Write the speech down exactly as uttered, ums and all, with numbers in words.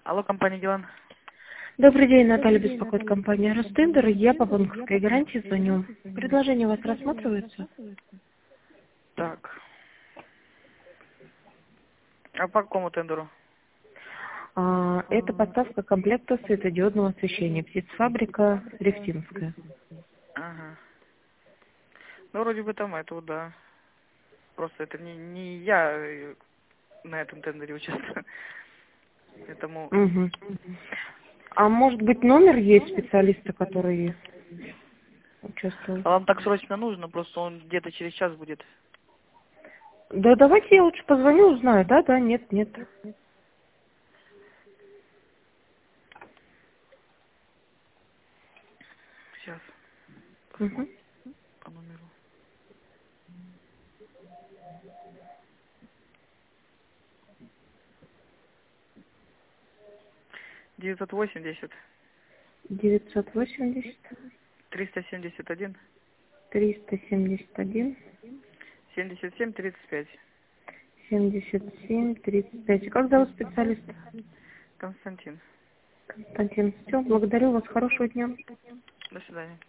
Алло, компания Гелан. Добрый день, Наталья, беспокоит компания Ростендер. Я по банковской гарантии звоню. Предложение у вас рассматривается? Так. А по какому тендеру? А, это поставка комплекта светодиодного освещения. Птицфабрика Рефтинская. Ага. Ну, вроде бы там это, да. Просто это не, не я э, на этом тендере участвую. Поэтому... Угу. А может быть номер есть специалиста, который участвовал? А вам так срочно нужно? Просто он где-то через час будет. Да давайте я лучше позвоню, узнаю. Да, да, нет, нет. Сейчас. Угу. По номеру. девятьсот восемьдесят девятьсот восемьдесят триста семьдесят один триста семьдесят один семьдесят семь тридцать пять. семьдесят семь тридцать пять. Как зовут специалиста? Константин. Константин. Все, благодарю вас. Хорошего дня. До свидания.